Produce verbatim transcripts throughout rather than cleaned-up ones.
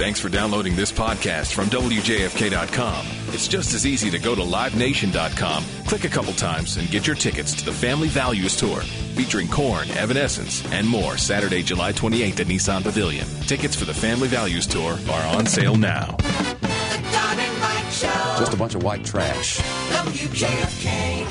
Thanks for downloading this podcast from W J F K dot com. It's just as easy to go to Live Nation dot com, click a couple times, and get your tickets to the Family Values Tour, featuring Korn, Evanescence, and more Saturday, July twenty-eighth at Nissan Pavilion. Tickets for the Family Values Tour are on sale now. The Don and Mike Show. Just a bunch of white trash. W J F K.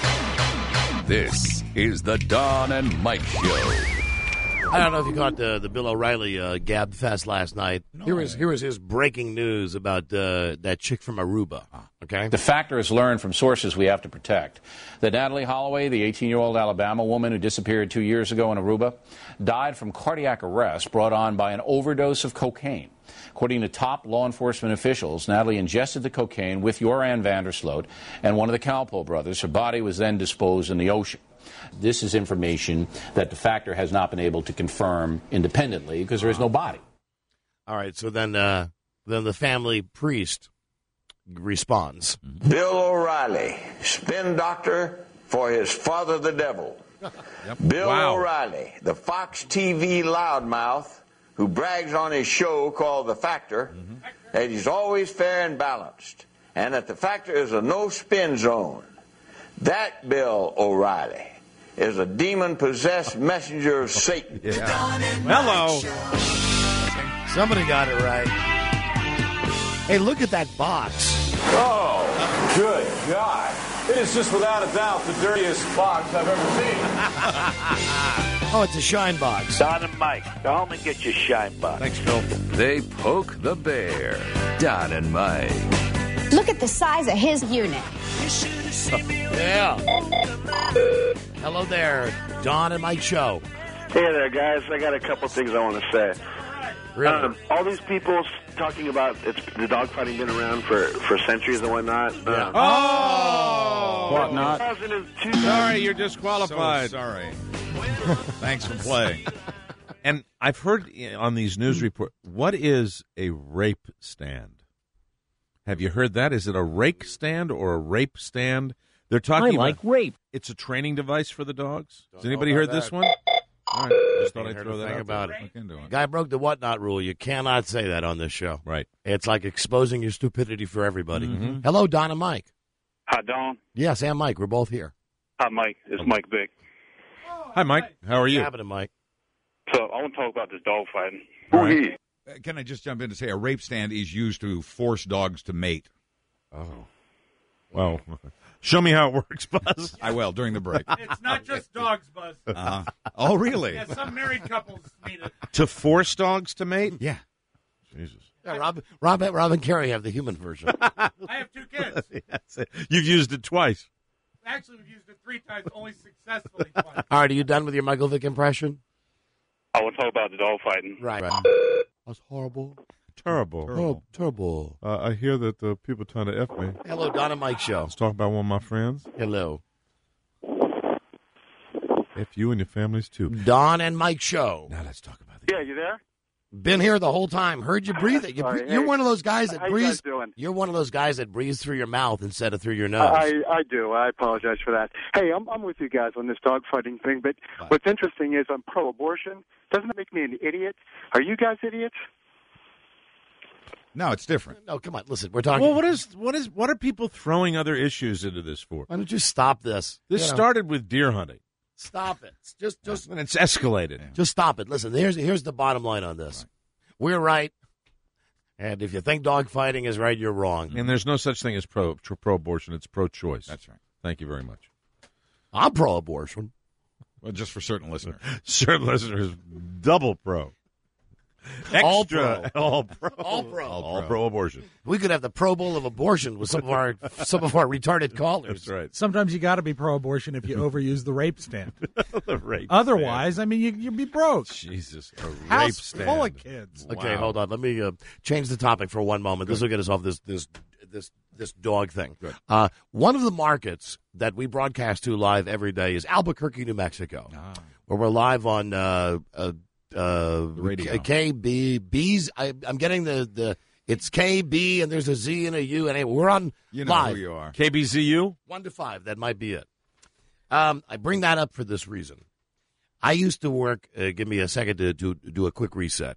This is the Don and Mike Show. I don't know if you caught the, the Bill O'Reilly uh, Gab Fest last night. No. Here was here was his breaking news about uh, that chick from Aruba. Okay, the factor is learned from sources we have to protect. That Natalie Holloway, the eighteen-year-old Alabama woman who disappeared two years ago in Aruba, died from cardiac arrest brought on by an overdose of cocaine. According to top law enforcement officials, Natalie ingested the cocaine with Joran Vandersloot and one of the Calpo brothers. Her body was then disposed in the ocean. This is information that the factor has not been able to confirm independently because there is no body. All right, so then uh, then the family priest responds. Bill O'Reilly, spin doctor for his father the devil. Yep. Bill wow. O'Reilly, the Fox T V loudmouth who brags on his show called The Factor, mm-hmm. that he's always fair and balanced, and that the Factor is a no-spin zone. That Bill O'Reilly is a demon-possessed messenger of Satan. Yeah. Hello. Somebody got it right. Hey, look at that box. Oh, good God. It is just without a doubt the dirtiest box I've ever seen. Oh, it's a shine box. Don and Mike, go home and get your shine box. Thanks, Phil. They poke the bear. Don and Mike. Look at the size of his unit. Yeah. Hello there, Don and Mike Show. Hey there, guys. I got a couple things I want to say. Really? Um, all these people talking about it's the dogfighting been around for, for centuries and whatnot. Yeah. Uh, oh! Whatnot. Sorry, you're disqualified. So sorry. Thanks for playing. And I've heard on these news reports, what is a rape stand? Have you heard that? Is it a rake stand or a rape stand? They're talking I like about rape. It's a training device for the dogs. Don't Has anybody heard that. this one? All right, just thought I'd throw that out about there. it. Guy broke the whatnot rule. You cannot say that on this show. Right. It's like exposing your stupidity for everybody. Mm-hmm. Hello, Don and Mike. Hi, Don. Yes, and Mike. We're both here. Hi, Mike. It's Mike Big. Hi, Mike. How are you? What's happening, Mike? So I want to talk about this dog fighting. Right. Uh, can I just jump in to say a rape stand is used to force dogs to mate? Oh. Well, show me how it works, Buzz. I will, during the break. It's not just dogs, Buzz. Uh-huh. Oh, really? Yeah, some married couples need it. To force dogs to mate? Yeah. Jesus. Yeah, Rob, Rob, Rob and Carrie have the human version. I have two kids. Yes. You've used it twice. Actually, we've used it three times, only successfully twice. All right, are you done with your Michael Vick impression? I want to talk about the dog fighting. Right. That's horrible. Terrible. Terrible. Terrible. Uh, I hear that uh, people trying to F me. Hello, Don and Mike Show. Let's talk about one of my friends. Hello. F you and your families, too. Don and Mike Show. Now let's talk about it. Yeah, you there? Been here the whole time. Heard you breathe it. You Sorry, bre- you're hey, one of those guys that how you breathes. guys doing? You're one of those guys that breathes through your mouth instead of through your nose. I, I do. I apologize for that. Hey, I'm, I'm with you guys on this dogfighting thing, but What? what's interesting is I'm pro-abortion. Doesn't it make me an idiot? Are you guys idiots? No, it's different. No, come on. Listen, we're talking. Well, what is what is what are people throwing other issues into this for? Why don't you stop this? This You know, started with deer hunting. Stop it. Just, just, And it's escalated. just stop it. Listen, here's here's the bottom line on this. We're right, and if you think dog fighting is right, you're wrong. And there's no such thing as pro tr- pro-abortion. It's pro-choice. That's right. Thank you very much. I'm pro-abortion. Well, just for certain listeners. Certain listeners, double pro. Extra, All pro. all pro, All pro. all pro abortion. We could have the Pro Bowl of abortion with some of our some of our retarded callers. That's right. Sometimes you got to be pro-abortion if you overuse the rape stand. The rape Otherwise, I mean, you, you'd be broke. Jesus, a rape House stand. full of kids. Okay, Wow. hold on. Let me uh, change the topic for one moment. This will get us off this this this this dog thing. Good. Uh, one of the markets that we broadcast to live every day is Albuquerque, New Mexico, Ah. where we're live on uh, uh, uh, radio. K B B's. I, I'm getting the, the it's K B and there's a Z and a U and a, we're on You know live who you are. K B Z U? one to five. That might be it. Um, I bring that up for this reason. I used to work. Uh, give me a second to, to do a quick reset.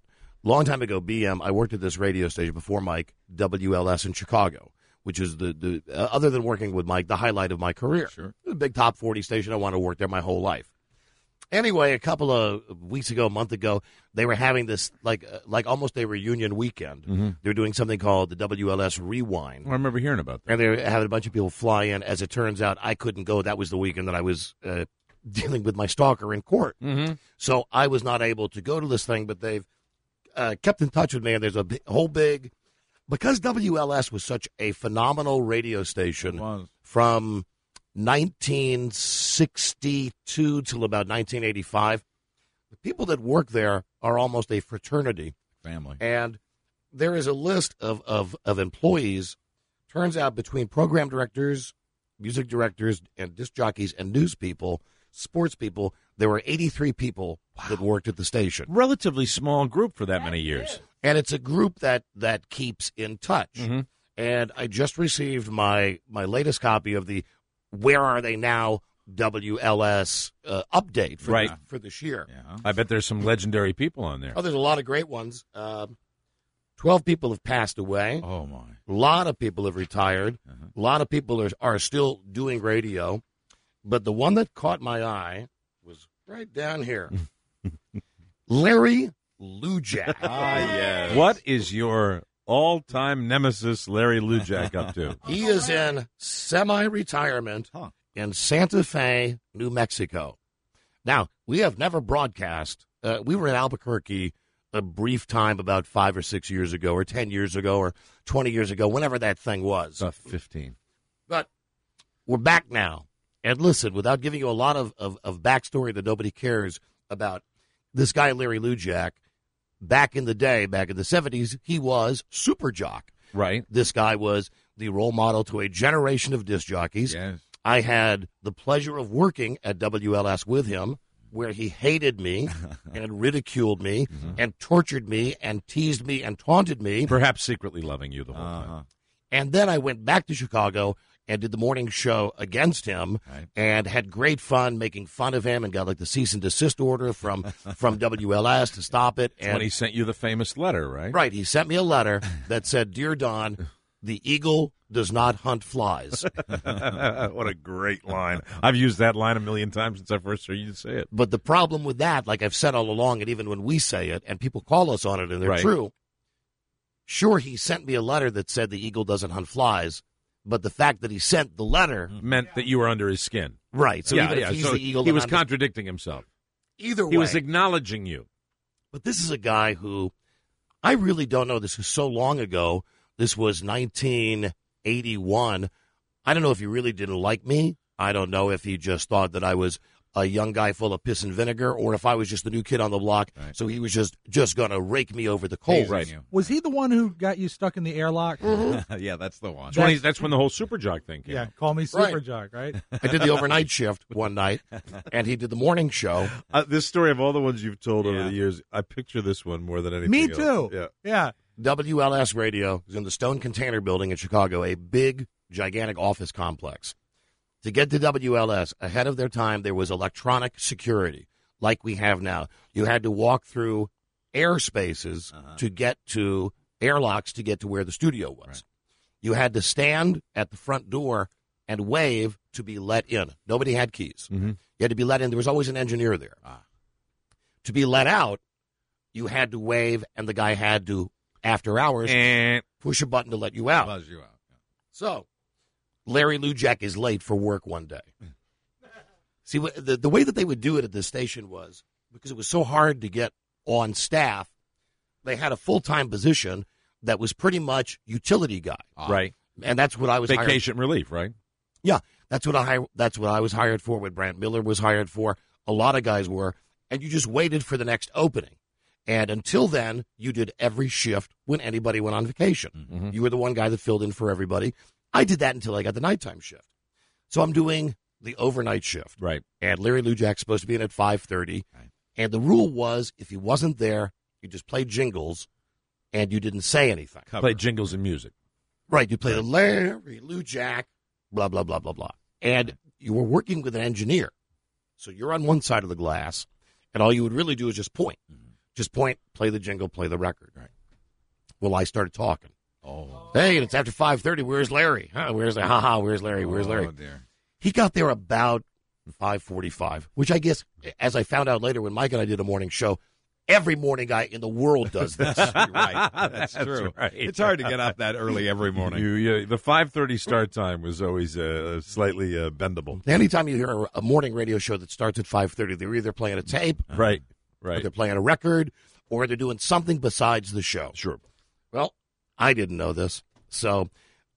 long time ago, B M, I worked at this radio station before Mike, W L S in Chicago, which is the, the uh, other than working with Mike, the highlight of my career. Sure. It was a big top forty station. I wanted to work there my whole life. Anyway, a couple of weeks ago, a month ago, they were having this, like uh, like almost a reunion weekend. Mm-hmm. They were doing something called the W L S Rewind. I remember hearing about that. And they were having a bunch of people fly in. As it turns out, I couldn't go. That was the weekend that I was uh, dealing with my stalker in court. Mm-hmm. So I was not able to go to this thing, but they've uh, kept in touch with me, and there's a big, whole big... Because W L S was such a phenomenal radio station from nineteen sixty-two till about nineteen eighty-five, the people that work there are almost a fraternity. Family. And there is a list of, of, of employees, turns out between program directors, music directors, and disc jockeys and news people, sports people, there were eighty-three people wow. that worked at the station. Relatively small group for that many years. And it's a group that, that keeps in touch. Mm-hmm. And I just received my, my latest copy of the Where Are They Now W L S uh, update for, right. the, for this year. Yeah. I bet there's some legendary people on there. Oh, there's a lot of great ones. Uh, Twelve people have passed away. Oh, my. A lot of people have retired. Uh-huh. A lot of people are, are still doing radio. But the one that caught my eye was right down here. Larry Lujack. Ah, yes. What is your all-time nemesis, Larry Lujack, up to? He is in semi-retirement huh. in Santa Fe, New Mexico. Now, we have never broadcast. Uh, we were in Albuquerque a brief time about five or six years ago or ten years ago or twenty years ago, whenever that thing was. About fifteen. But we're back now. And listen, without giving you a lot of, of, of backstory that nobody cares about, this guy, Larry Lujack, back in the day, back in the seventies, he was Super Jock. Right. This guy was the role model to a generation of disc jockeys. Yes. I had the pleasure of working at W L S with him, where he hated me and ridiculed me mm-hmm. and tortured me and teased me and taunted me. Perhaps secretly loving you the whole uh-huh. time. And then I went back to Chicago and did the morning show against him right. and had great fun making fun of him and got like the cease and desist order from, from W L S to stop it. And and when he sent you the famous letter, right? Right. He sent me a letter that said, "Dear Don, the eagle does not hunt flies." What a great line. I've used that line a million times since I first heard you say it. But the problem with that, like I've said all along, and even when we say it and people call us on it and they're right. true, sure, he sent me a letter that said the eagle doesn't hunt flies, but the fact that he sent the letter meant that you were under his skin. Right. So yeah, even yeah. if he's so the eagle, he was under- contradicting himself. Either way. He was acknowledging you. But this is a guy who I really don't know. This was so long ago. This was nineteen eighty-one. I don't know if he really didn't like me. I don't know if he just thought that I was a young guy full of piss and vinegar, or if I was just the new kid on the block. Right. So he was just, just going to rake me over the coals. Right. Was he the one who got you stuck in the airlock? Mm-hmm. Yeah, that's the one. That's when, he, that's when the whole Super Jock thing came. Yeah, call me Super right. Jock, right? I did the overnight shift one night, and he did the morning show. Uh, this story, of all the ones you've told yeah. over the years, I picture this one more than anything Me else. too. Yeah. yeah. W L S Radio is in the Stone Container Building in Chicago, a big, gigantic office complex. To get to W L S, ahead of their time, there was electronic security, like we have now. You had to walk through air spaces uh-huh. to get to airlocks to get to where the studio was. Right. You had to stand at the front door and wave to be let in. Nobody had keys. Mm-hmm. You had to be let in. There was always an engineer there. Ah. To be let out, you had to wave, and the guy had to, after hours, and push a button to let you out. Buzz you out. Yeah. So Larry Lujack is late for work one day. See, the, the way that they would do it at this station was, because it was so hard to get on staff, they had a full-time position that was pretty much utility guy. Ah. Right. And that's what I was Vacation hired. relief, right? Yeah, that's what I that's what I was hired for, what Brant Miller was hired for. A lot of guys were. And you just waited for the next opening. And until then, you did every shift when anybody went on vacation. Mm-hmm. You were the one guy that filled in for everybody. I did that until I got the nighttime shift. So I'm doing the overnight shift. Right. And Larry Lujack's supposed to be in at five thirty. Right. And the rule was, if he wasn't there, you just played jingles and you didn't say anything. Play jingles and music. Right. You play the Larry Lujack, blah, blah, blah, blah, blah. And you were working with an engineer. So you're on one side of the glass, and all you would really do is just point. Mm-hmm. Just point, play the jingle, play the record. Right. Well, I started talking. Oh. Hey, it's after five thirty. Where's Larry? Huh, where's Larry? Ha ha, where's Larry? Where's Larry? Oh, dear. He got there about five forty-five, which I guess, as I found out later when Mike and I did a morning show, every morning guy in the world does this. Right. That's true. That's right. It's hard to get up that early every morning. You, you, the five thirty start time was always uh, slightly uh, bendable. Anytime you hear a, a morning radio show that starts at five thirty, they're either playing a tape, Right, or right. they're playing a record, or they're doing something besides the show. Sure. Well, I didn't know this, so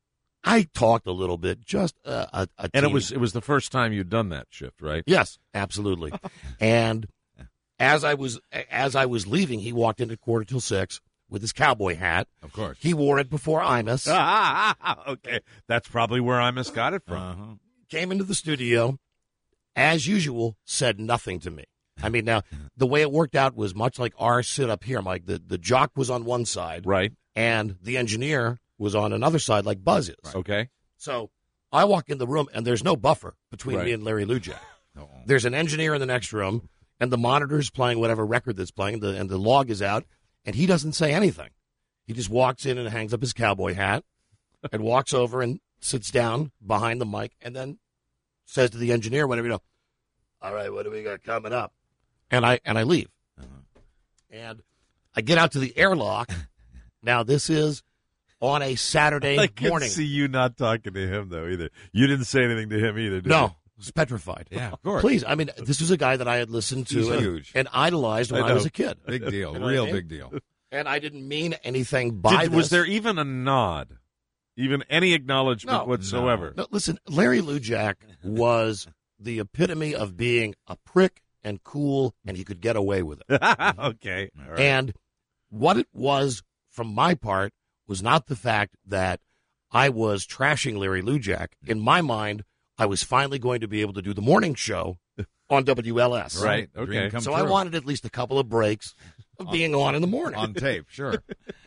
I talked a little bit, just uh, a, a And it teeny- was it was the first time you'd done that shift, right? Yes, absolutely. And as I was as I was leaving, he walked in at quarter till six with his cowboy hat. Of course. He wore it before Imus. Okay, that's probably where Imus got it from. Uh-huh. Came into the studio, as usual, said nothing to me. I mean, now, the way it worked out was much like our sit up here, Mike. The, the jock was on one side. Right. And the engineer was on another side like Buzz is. Okay. So I walk in the room, and there's no buffer between Right. me and Larry Lujak. Oh. There's an engineer in the next room, and the monitor's playing whatever record that's playing, the, and the log is out, and he doesn't say anything. He just walks in and hangs up his cowboy hat and walks over and sits down behind the mic and then says to the engineer, whatever, you know, all right, what do we got coming up? And I and I leave. Uh-huh. And I get out to the airlock. Now, this is on a Saturday I can morning. see you not talking to him, though, either. You didn't say anything to him either, did No, you? I was petrified. Yeah, of course. Please, I mean, this was a guy that I had listened to He's and, huge. and idolized when I I, know. was a kid. Big deal. You know what Real I mean? big deal. And I didn't mean anything by Did- this. was there even a nod? Even any acknowledgement No. whatsoever? No, listen, Larry Lujak was the epitome of being a prick and cool, and he could get away with it. Okay. All right. And what it was, from my part, was not the fact that I was trashing Larry Lujak. In my mind, I was finally going to be able to do the morning show on W L S. Right. Dream Okay. come So I true. wanted at least a couple of breaks of being on in the morning. On tape, sure.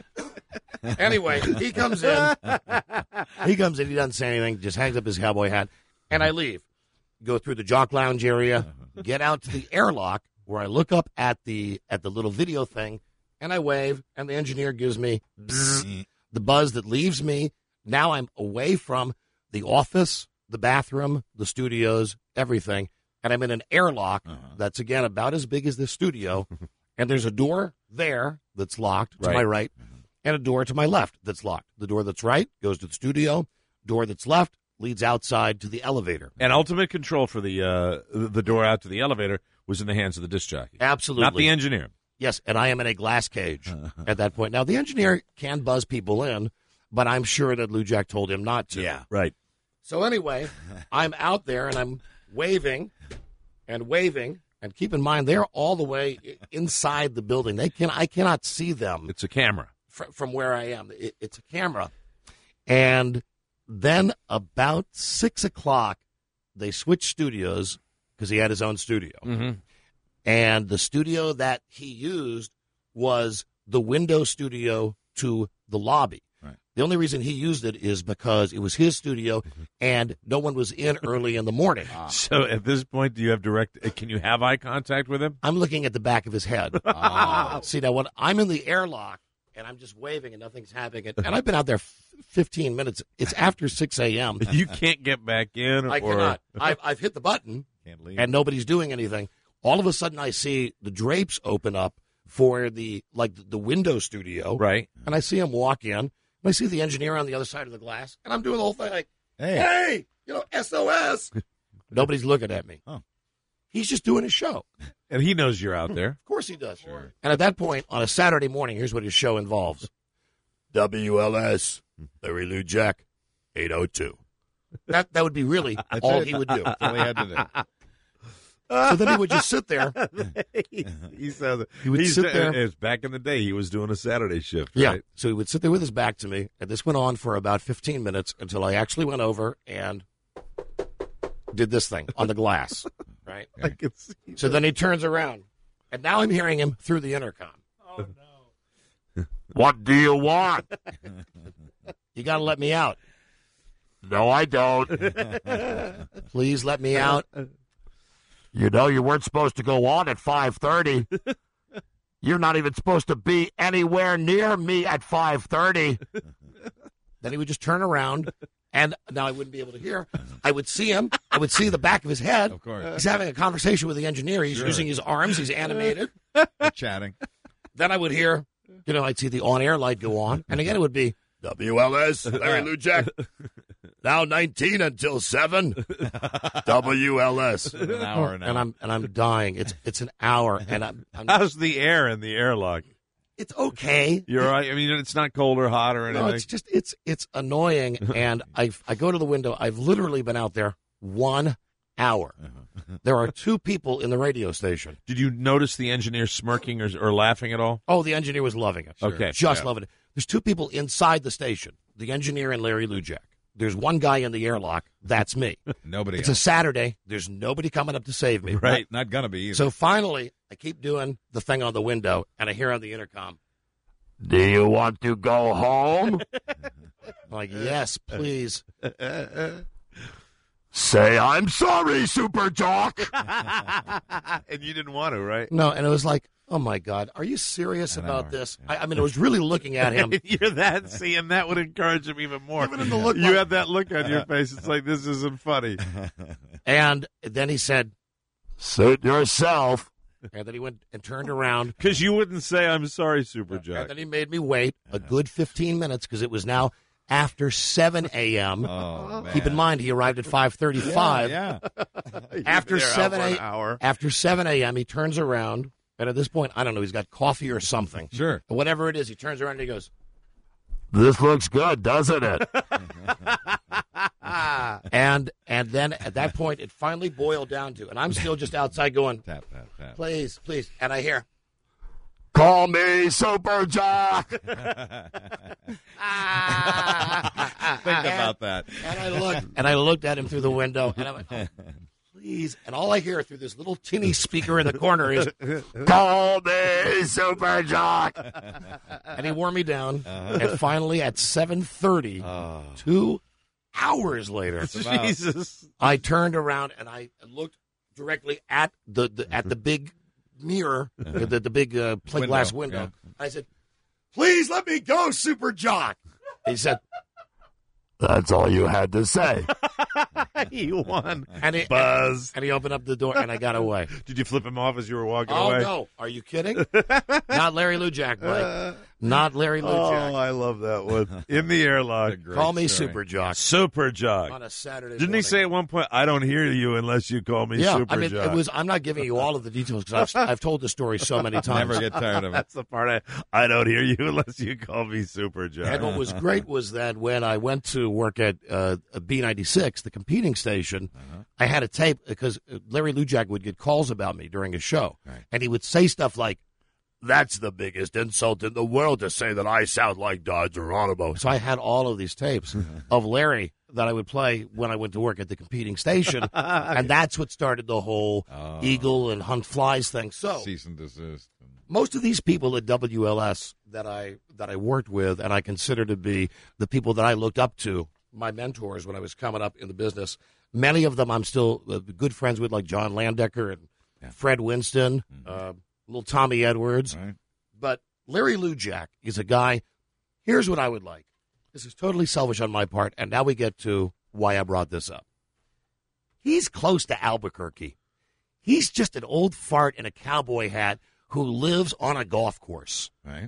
Anyway, he comes in. He comes in. He doesn't say anything. Just hangs up his cowboy hat, and I leave. Go through the jock lounge area, get out to the airlock, where I look up at the at the little video thing, and I wave, and the engineer gives me bzzz, the buzz that leaves me. Now I'm away from the office, the bathroom, the studios, everything, and I'm in an airlock that's again about as big as this studio, and there's a door there that's locked to Right. my right, and a door to my left that's locked. The door that's right goes to the studio. Door that's left leads outside to the elevator. And ultimate control for the uh, the door out to the elevator was in the hands of the disc jockey. Absolutely. Not the engineer. Yes, and I am in a glass cage at that point. Now, the engineer can buzz people in, but I'm sure that Lujak told him not to. Yeah. Right. So anyway, I'm out there, and I'm waving and waving. And keep in mind, they're all the way i- inside the building. They can I cannot see them It's a camera. fr- from where I am. It, it's a camera. And then about six o'clock, they switched studios because he had his own studio. Mm-hmm. And the studio that he used was the window studio to the lobby. Right. The only reason he used it is because it was his studio and no one was in early in the morning. So at this point, do you have direct? uh, Can you have eye contact with him? I'm looking at the back of his head. See, now when I'm in the airlock and I'm just waving and nothing's happening, and, and I've been out there f- fifteen minutes. It's after six a.m. You can't get back in. I or... cannot. I've, I've hit the button Can't leave. and nobody's doing anything. All of a sudden, I see the drapes open up for the like the window studio, Right. and I see him walk in. And I see the engineer on the other side of the glass, and I'm doing the whole thing like, Hey. "Hey, you know, S O S." Nobody's looking at me. Oh. He's just doing his show. And he knows you're out there. Of course he does. Sure. And at that point, on a Saturday morning, here's what his show involves: W L S, Larry Lujak, eight oh two. That that would be really That's all it. he would do. That's all he had to do. So then he would just sit there. he says He would he's, sit there. It's back in the day. He was doing a Saturday shift. Yeah. Right? So he would sit there with his back to me, and this went on for about fifteen minutes until I actually went over and did this thing on the glass. Right? I can see. So then he turns around, and now I'm hearing him through the intercom. Oh, no. What do you want? You got to let me out. No, I don't. Please let me out. You know you weren't supposed to go on at five thirty. You're not even supposed to be anywhere near me at five thirty. Then he would just turn around, and now I wouldn't be able to hear. I would see him. I would see the back of his head. Of course. He's having a conversation with the engineer. He's Sure. using his arms. He's animated. They're chatting. Then I would hear, you know, I'd see the on-air light go on. And again, it would be W L S, Larry Lujack. Now nineteen until seven. W L S. An hour now. And I'm and I'm dying. It's it's an hour, and I'm, I'm How's the air in the airlock? It's okay. You're right. I mean, it's not cold or hot or anything. No, it's just it's it's annoying. And I I go to the window. I've literally been out there one hour. There are two people in the radio station. Did you notice the engineer smirking or, or laughing at all? Oh, the engineer was loving it. Okay. Just Yeah. loving it. There's two people inside the station, the engineer and Larry Lujack. There's one guy in the airlock. That's me. Nobody It's else. a Saturday. There's nobody coming up to save me. Right. Not going to be either. So finally, I keep doing the thing on the window, and I hear on the intercom, "Do you want to go home?" I'm like, "Yes, please." "Say I'm sorry, Super Jock." And you didn't want to, right? No, and it was like, oh, my God, are you serious An about hour. this? I, I mean, I was really looking at him. You're that, see, and that would encourage him even more. Even in the look you like- had that look on your face. It's like, this isn't funny. And then he said, "Suit yourself." And then he went and turned around. Because you wouldn't say, I'm sorry, Super And Jack. then he made me wait a good fifteen minutes because it was now after seven a.m. Oh, man. Keep in mind, he arrived at five thirty-five. Yeah. After There out seven for an a- hour. After seven a.m., he turns around, and at this point, I don't know, he's got coffee or something. Sure. Whatever it is, he turns around and he goes, "This looks good, doesn't it?" and and then at that point, it finally boiled down to, and I'm still just outside going, Tap, tap, tap. "Please, please," and I hear, "Call me Super Jock." Think about that. And I looked, and I looked at him through the window, and I went, "Oh, please." And all I hear through this little tinny speaker in the corner is, "Call me Super Jock." And he wore me down. And finally, at seven thirty, two hours later, Jesus. I turned around and I looked directly at the, the at the big mirror, the, the big uh, plate glass window. I said, "Please let me go, Super Jock." He said, "That's all you had to say." He won. And he, Buzz. And he opened up the door, and I got away. Did you flip him off as you were walking Oh, away? no. Are you kidding? Not Larry Lujack, Mike. Not Larry Oh, Lujack. I love that one. In the airlock. Call me story. Super Jock Super Jock. on a Saturday Didn't morning. he say at one point, I don't hear you unless you call me Yeah, Super I mean, Jock? it was. I'm not giving you all of the details because I've, I've told the story so many times. Never get tired of it. That's the part I, I don't hear you unless you call me Super Jock. And what was great was that when I went to work at uh, B ninety-six, the competing station, Uh-huh. I had a tape because Larry Lujack would get calls about me during his show. Right. And he would say stuff like, "That's the biggest insult in the world to say that I sound like Don Geronimo." So I had all of these tapes of Larry that I would play when I went to work at the competing station. And that's what started the whole Oh. eagle and hunt flies thing. So Cease and desist. most of these people at W L S that I that I worked with and I consider to be the people that I looked up to, my mentors when I was coming up in the business, many of them I'm still uh, good friends with, like John Landecker and Fred Winston, uh, little Tommy Edwards. Right. But Larry Lujack is a guy. Here's what I would like. This is totally selfish on my part, and now we get to why I brought this up. He's close to Albuquerque. He's just an old fart in a cowboy hat who lives on a golf course. Right.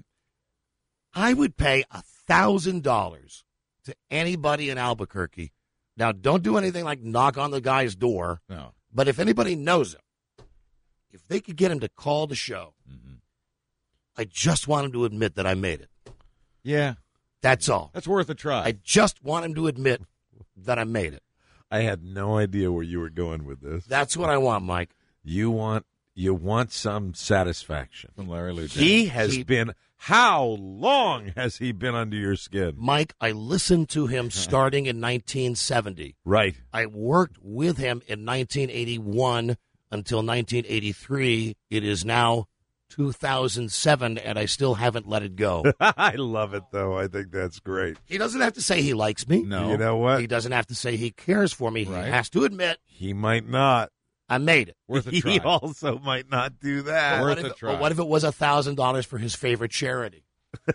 I would pay a thousand dollars to anybody in Albuquerque. Now, don't do anything like knock on the guy's door. No. But if anybody knows him, if they could get him to call the show, Mm-hmm. I just want him to admit that I made it. Yeah. That's all. That's worth a try. I just want him to admit that I made it. I had no idea where you were going with this. That's what I want, Mike. You want you want some satisfaction. From Larry Lujack. He has He- been, how long has he been under your skin? Mike, I listened to him starting in nineteen seventy. Right. I worked with him in nineteen eighty-one until nineteen eighty-three. It is now two thousand seven, and I still haven't let it go. I love it, though. I think that's great. He doesn't have to say he likes me. No. You know what? He doesn't have to say he cares for me. Right. He has to admit He might not. I made it. Worth a try. He also might not do that. But Worth what, a if, try. but what if it was a thousand dollars for his favorite charity?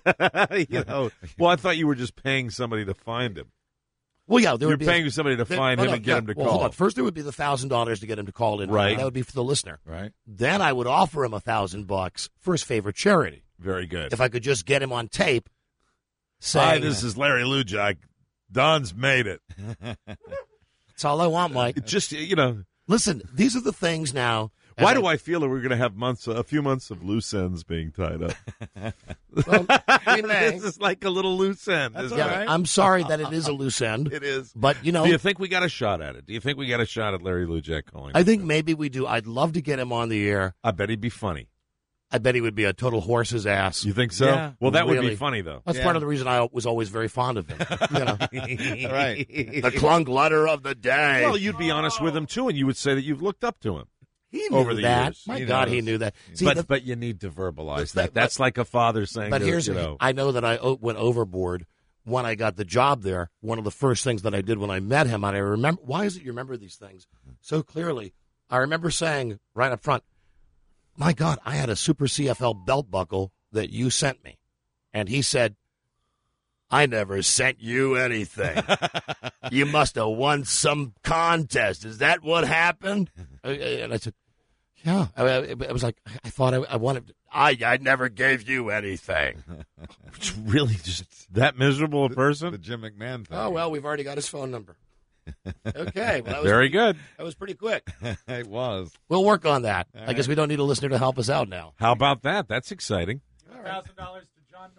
you know, well, I thought you were just paying somebody to find him. Well, yeah, there You're would be paying a, somebody to there- find no, him no, and get yeah, him to well, call. Hold on. First, there would be the thousand dollars to get him to call in. Right. That would be for the listener. Right. Then I would offer him a thousand bucks for his favorite charity. Very good. If I could just get him on tape. Saying, Hi, this is Larry Lujak. Don's made it. That's all I want, Mike. Just you know, listen. These are the things now. Why do I feel that we're going to have months, a few months of loose ends being tied up? Well, we may. This is like a little loose end. That's isn't all it? right. I'm sorry that it is a loose end. It is. But, you know. Do you think we got a shot at it? Do you think we got a shot at Larry Lujak calling? I think maybe we do. I'd love to get him on the air. I bet he'd be funny. I bet he would be a total horse's ass. You think so? Yeah. Well, that would Really. be funny, though. That's Yeah. part of the reason I was always very fond of him. You know, Right. the clunk letter of the day. Well, you'd be honest with him, too, and you would say that you've looked up to him. He knew over the that. years. My He God, knows. he knew that. See, but the- but you need to verbalize But- that. That's like a father saying, But to, here's, you know, I know that I o- went overboard when I got the job there. One of the first things that I did when I met him, and I remember, why is it you remember these things so clearly? I remember saying right up front, my God, I had a Super C F L belt buckle that you sent me. And he said, I never sent you anything. You must have won some contest. Is that what happened? And I said, yeah. I, I, I was like, I thought I, I wanted, I, I never gave you anything. it's really just that miserable a person. The Jim McMahon thing. Oh, well, we've already got his phone number. Okay. Well, that was Very pretty, good. That was pretty quick. It was. We'll work on that. All I guess right. we don't need a listener to help us out now. How about that? That's exciting. one thousand dollars to John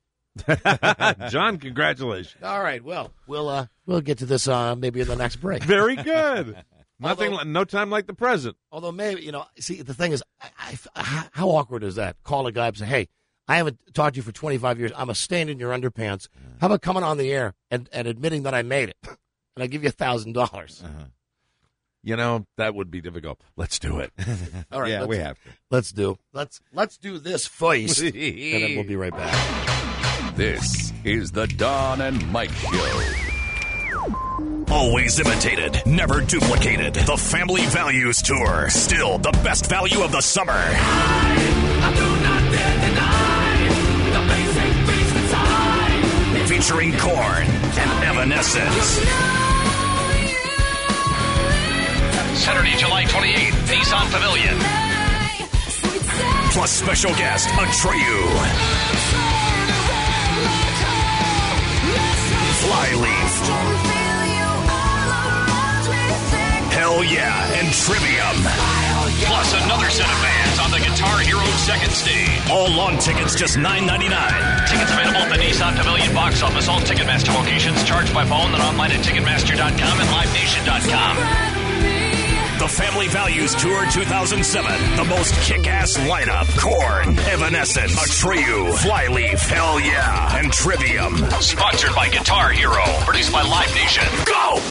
Norman. John, congratulations. All right. Well, we'll uh, we'll get to this uh, maybe in the next break. Very good. Nothing, Although- li- no time like the present. Although maybe, you know, see, the thing is, I, I, how- how awkward is that? Call a guy and say, hey, I haven't talked to you for twenty-five years. I'm a stain in your underpants. How about coming on the air and, and admitting that I made it? And I give you a thousand dollars. You know, that would be difficult. Let's do it. All right. Yeah, let's, we have to. Let's do. Let's let's do this first, and then we'll be right back. This is the Don and Mike Show. Always imitated, never duplicated. The Family Values Tour. Still the best value of the summer. I do not dare deny the basic reasons I Featuring Korn and Evanescence. Saturday, July twenty-eighth, Nissan Pavilion. Plus special guest, Atreyu. Flyleaf. Hell Yeah, and Trivium. Plus another set of bands on the Guitar Hero second stage. All lawn tickets just nine ninety-nine. Tickets available at the Nissan Pavilion box office, all Ticketmaster locations, charged by phone and online at Ticketmaster dot com and Live Nation dot com. The Family Values Tour two thousand seven. The most kick-ass lineup. Korn, Evanescence, Atreyu, Flyleaf, Hell Yeah, and Trivium. Sponsored by Guitar Hero. Produced by Live Nation. Go!